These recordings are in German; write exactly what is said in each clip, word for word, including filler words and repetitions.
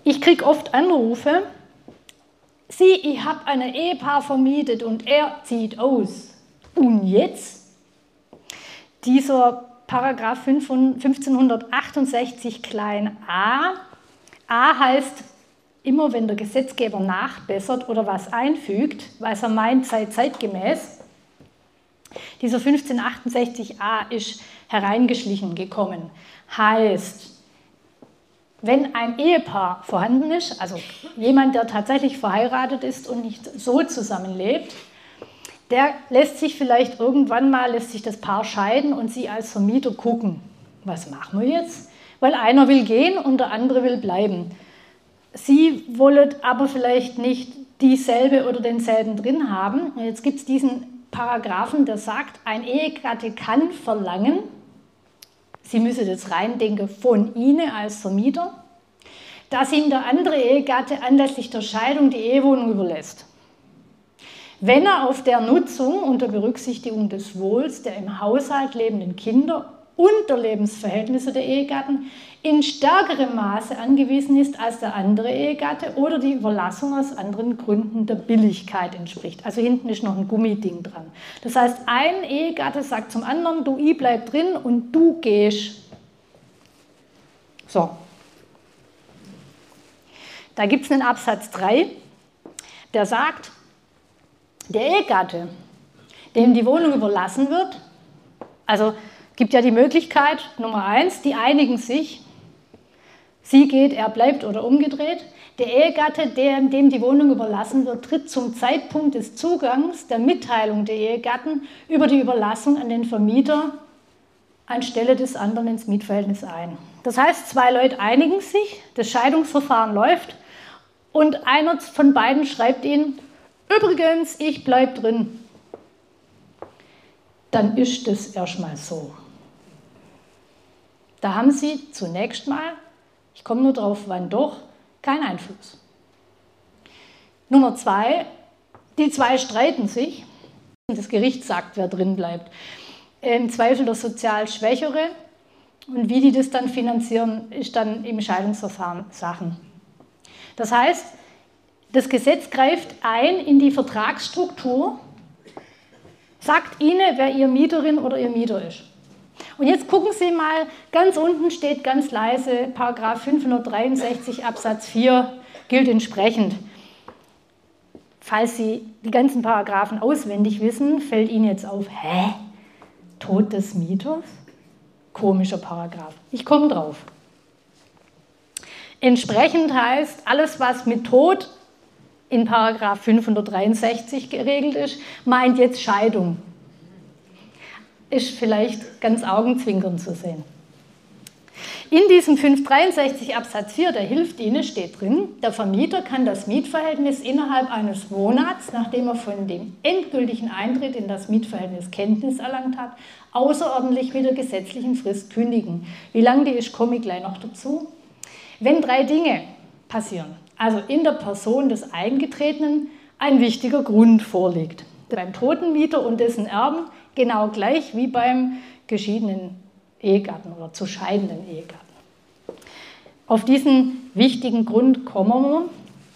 Ich kriege oft Anrufe, Sie, ich habe ein Ehepaar vermietet und er zieht aus. Und jetzt? Dieser Paragraph fünfzehnhundertachtundsechzig klein a, a heißt immer, wenn der Gesetzgeber nachbessert oder was einfügt, weil er meint, sei zeitgemäß. Dieser fünfzehnhundertachtundsechzig a ist hereingeschlichen gekommen. Heißt, wenn ein Ehepaar vorhanden ist, also jemand, der tatsächlich verheiratet ist und nicht so zusammenlebt, der lässt sich vielleicht irgendwann mal, lässt sich das Paar scheiden und Sie als Vermieter gucken, was machen wir jetzt? Weil einer will gehen und der andere will bleiben. Sie wollen aber vielleicht nicht dieselbe oder denselben drin haben. Und jetzt gibt es diesen Paragraphen, der sagt, ein Ehegatte kann verlangen, Sie müssen jetzt reindenken, von Ihnen als Vermieter, dass ihm der andere Ehegatte anlässlich der Scheidung die Ehewohnung überlässt. Wenn er auf der Nutzung unter Berücksichtigung des Wohls der im Haushalt lebenden Kinder und der Lebensverhältnisse der Ehegatten in stärkerem Maße angewiesen ist als der andere Ehegatte oder die Überlassung aus anderen Gründen der Billigkeit entspricht. Also hinten ist noch ein Gummiding dran. Das heißt, ein Ehegatte sagt zum anderen, du, ich bleib drin und du gehst. So. Da gibt es einen Absatz drei, der sagt, der Ehegatte, dem die Wohnung überlassen wird, also gibt ja die Möglichkeit, Nummer eins, die einigen sich, sie geht, er bleibt oder umgedreht. Der Ehegatte, dem, dem die Wohnung überlassen wird, tritt zum Zeitpunkt des Zugangs der Mitteilung der Ehegatten über die Überlassung an den Vermieter anstelle des anderen ins Mietverhältnis ein. Das heißt, zwei Leute einigen sich, das Scheidungsverfahren läuft und einer von beiden schreibt ihnen, übrigens, ich bleibe drin. Dann ist das erstmal so. Da haben Sie zunächst mal, ich komme nur drauf, wann doch, keinen Einfluss. Nummer zwei, die zwei streiten sich. Das Gericht sagt, wer drin bleibt. Im Zweifel der sozial Schwächere. Und wie die das dann finanzieren, ist dann im Scheidungsverfahren Sachen. Das heißt, das Gesetz greift ein in die Vertragsstruktur, sagt Ihnen, wer Ihr Mieterin oder Ihr Mieter ist. Und jetzt gucken Sie mal, ganz unten steht ganz leise, Paragraph fünfhundertdreiundsechzig Absatz vier gilt entsprechend. Falls Sie die ganzen Paragraphen auswendig wissen, fällt Ihnen jetzt auf, hä? Tod des Mieters? Komischer Paragraph. Ich komme drauf. Entsprechend heißt, alles, was mit Tod in Paragraph fünfhundertdreiundsechzig geregelt ist, meint jetzt Scheidung. Ist vielleicht ganz augenzwinkernd zu sehen. In diesem fünfhundertdreiundsechzig Absatz vier, der hilft Ihnen, steht drin, der Vermieter kann das Mietverhältnis innerhalb eines Monats, nachdem er von dem endgültigen Eintritt in das Mietverhältnis Kenntnis erlangt hat, außerordentlich mit der gesetzlichen Frist kündigen. Wie lang die ist, komme ich gleich noch dazu. Wenn drei Dinge passieren, also in der Person des Eingetretenen ein wichtiger Grund vorliegt. Beim toten Mieter und dessen Erben genau gleich wie beim geschiedenen Ehegatten oder zu scheidenden Ehegatten. Auf diesen wichtigen Grund kommen wir.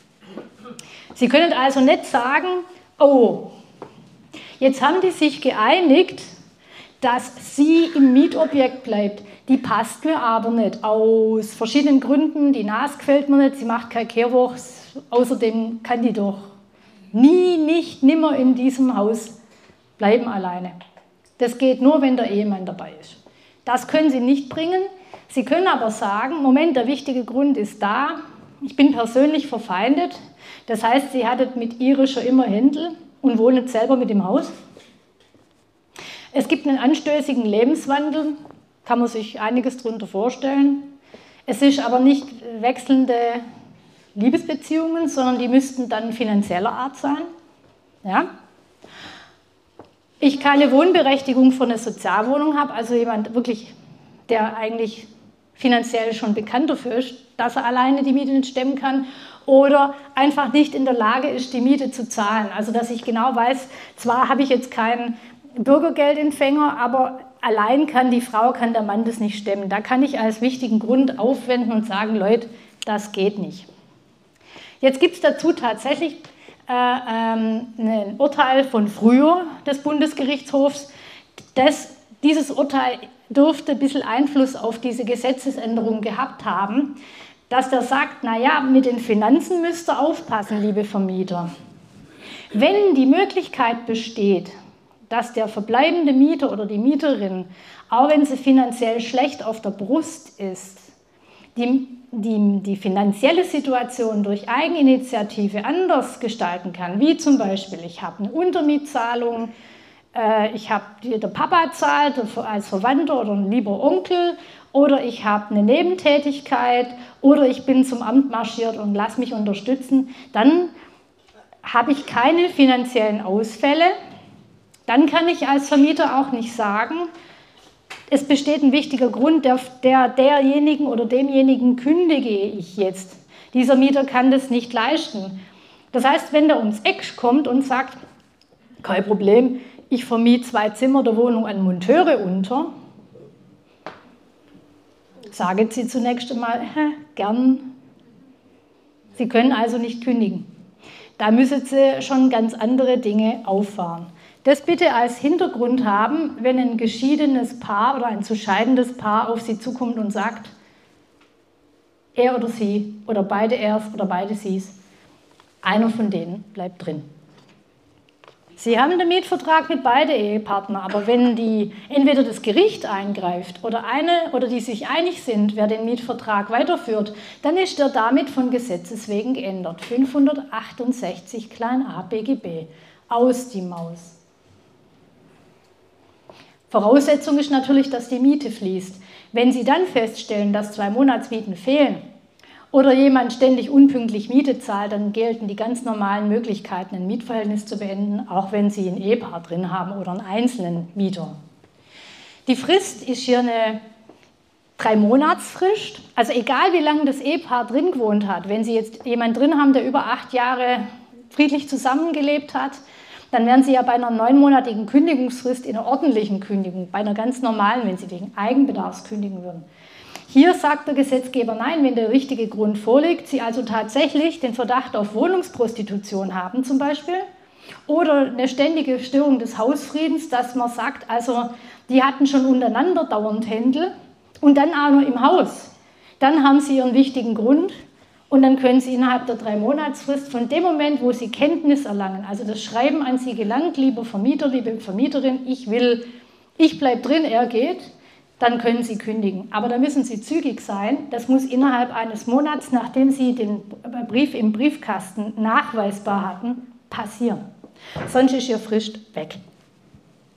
Sie können also nicht sagen, oh, jetzt haben die sich geeinigt, dass sie im Mietobjekt bleibt. Die passt mir aber nicht aus verschiedenen Gründen. Die Nase gefällt mir nicht, sie macht kein Kehrwachs. Außerdem kann die doch nie, nicht, nimmer in diesem Haus bleiben alleine. Das geht nur, wenn der Ehemann dabei ist. Das können Sie nicht bringen. Sie können aber sagen, Moment, der wichtige Grund ist da. Ich bin persönlich verfeindet. Das heißt, Sie hattet mit ihr schon immer Händel und wohnen selber mit im Haus. Es gibt einen anstößigen Lebenswandel, kann man sich einiges darunter vorstellen. Es ist aber nicht wechselnde Liebesbeziehungen, sondern die müssten dann finanzieller Art sein. Ja? Ich keine Wohnberechtigung für eine Sozialwohnung habe, also jemand wirklich, der eigentlich finanziell schon bekannt dafür ist, dass er alleine die Miete nicht stemmen kann oder einfach nicht in der Lage ist, die Miete zu zahlen. Also dass ich genau weiß, zwar habe ich jetzt keinen Bürgergeldempfänger, aber allein kann die Frau, kann der Mann das nicht stemmen. Da kann ich als wichtigen Grund aufwenden und sagen, Leute, das geht nicht. Jetzt gibt es dazu tatsächlich äh, ähm, ein Urteil von früher des Bundesgerichtshofs. Das, dieses Urteil dürfte ein bisschen Einfluss auf diese Gesetzesänderung gehabt haben, dass der sagt, naja, mit den Finanzen müsst ihr aufpassen, liebe Vermieter. Wenn die Möglichkeit besteht, dass der verbleibende Mieter oder die Mieterin, auch wenn sie finanziell schlecht auf der Brust ist, die, die, die finanzielle Situation durch Eigeninitiative anders gestalten kann, wie zum Beispiel, ich habe eine Untermietzahlung, äh, ich habe, der Papa zahlt als Verwandter oder ein lieber Onkel, oder ich habe eine Nebentätigkeit, oder ich bin zum Amt marschiert und lasse mich unterstützen, dann habe ich keine finanziellen Ausfälle. Dann kann ich als Vermieter auch nicht sagen, es besteht ein wichtiger Grund, der, der, derjenigen oder demjenigen kündige ich jetzt. Dieser Mieter kann das nicht leisten. Das heißt, wenn der ums Eck kommt und sagt, kein Problem, ich vermiete zwei Zimmer der Wohnung an Monteure unter, sagen Sie zunächst einmal, hä, gern. Sie können also nicht kündigen. Da müssen Sie schon ganz andere Dinge auffahren. Das bitte als Hintergrund haben, wenn ein geschiedenes Paar oder ein zu scheidendes Paar auf Sie zukommt und sagt, er oder sie oder beide ers oder beide sie's, einer von denen bleibt drin. Sie haben den Mietvertrag mit beiden Ehepartnern, aber wenn die, entweder das Gericht eingreift oder eine oder die sich einig sind, wer den Mietvertrag weiterführt, dann ist der damit von Gesetzes wegen geändert. fünfhundertachtundsechzig klein a B G B. Aus die Maus. Voraussetzung ist natürlich, dass die Miete fließt. Wenn Sie dann feststellen, dass zwei Monatsmieten fehlen oder jemand ständig unpünktlich Miete zahlt, dann gelten die ganz normalen Möglichkeiten, ein Mietverhältnis zu beenden, auch wenn Sie ein Ehepaar drin haben oder einen einzelnen Mieter. Die Frist ist hier eine Drei-Monats-Frist. Also egal, wie lange das Ehepaar drin gewohnt hat, wenn Sie jetzt jemanden drin haben, der über acht Jahre friedlich zusammengelebt hat, dann wären Sie ja bei einer neunmonatigen Kündigungsfrist in einer ordentlichen Kündigung, bei einer ganz normalen, wenn Sie wegen Eigenbedarfs kündigen würden. Hier sagt der Gesetzgeber nein, wenn der richtige Grund vorliegt, Sie also tatsächlich den Verdacht auf Wohnungsprostitution haben zum Beispiel oder eine ständige Störung des Hausfriedens, dass man sagt, also die hatten schon untereinander dauernd Händel und dann auch noch im Haus. Dann haben Sie Ihren wichtigen Grund. Und dann können Sie innerhalb der Drei-Monatsfrist von dem Moment, wo Sie Kenntnis erlangen, also das Schreiben an Sie gelangt, lieber Vermieter, liebe Vermieterin, ich will, ich bleibe drin, er geht, dann können Sie kündigen. Aber da müssen Sie zügig sein. Das muss innerhalb eines Monats, nachdem Sie den Brief im Briefkasten nachweisbar hatten, passieren. Sonst ist Ihr Frist weg.